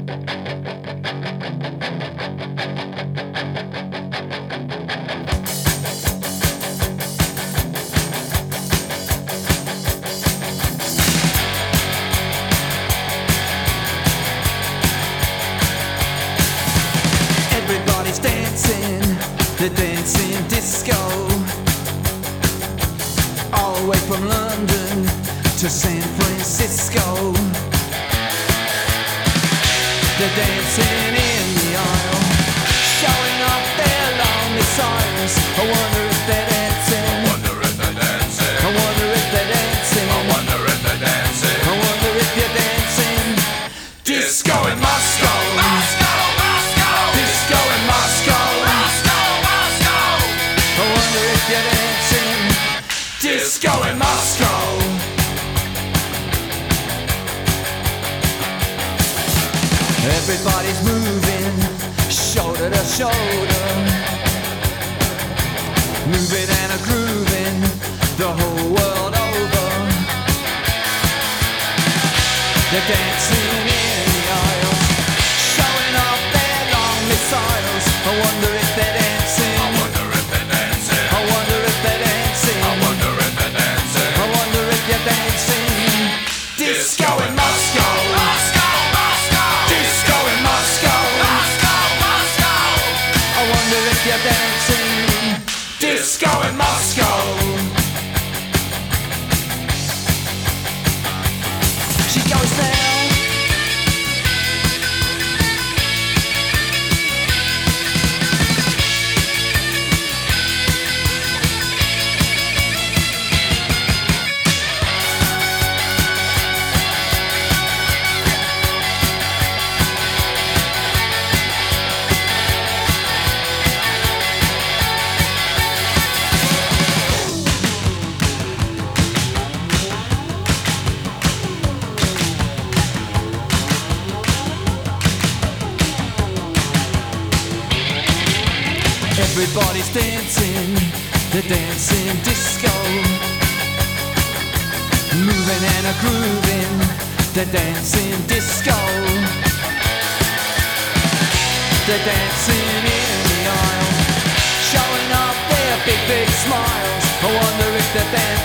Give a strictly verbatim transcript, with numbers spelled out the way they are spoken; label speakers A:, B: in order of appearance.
A: Everybody's dancing, the dancing disco, all the way from London to San Francisco. They're dancing in the aisle, showing off their long missiles. I wonder if they're dancing.
B: I wonder if they're dancing.
A: I wonder if they're dancing.
B: I wonder if they're dancing.
A: I wonder if you're dancing. Disco in Moscow.
B: Moscow, Moscow.
A: Disco in Moscow.
B: Moscow, Moscow.
A: I wonder if you're dancing. Disco in Moscow. Everybody's moving, shoulder to shoulder, moving and a grooving the whole world over. They're dancing in the aisles, showing off their long missiles. I wonder if they're dancing.
B: I wonder if they're dancing.
A: I wonder if they're dancing.
B: I wonder if they're dancing.
A: I wonder if you're dancing. Disco in Moscow.
B: Moscow, Moscow.
A: Disco in Moscow.
B: Moscow, Moscow.
A: I wonder if you're dancing. Disco in Moscow. She goes there. Everybody's dancing, the dancing disco, moving and a grooving, the dancing disco. They're dancing in the aisle, showing off their big, big smiles. I wonder if they're dancing.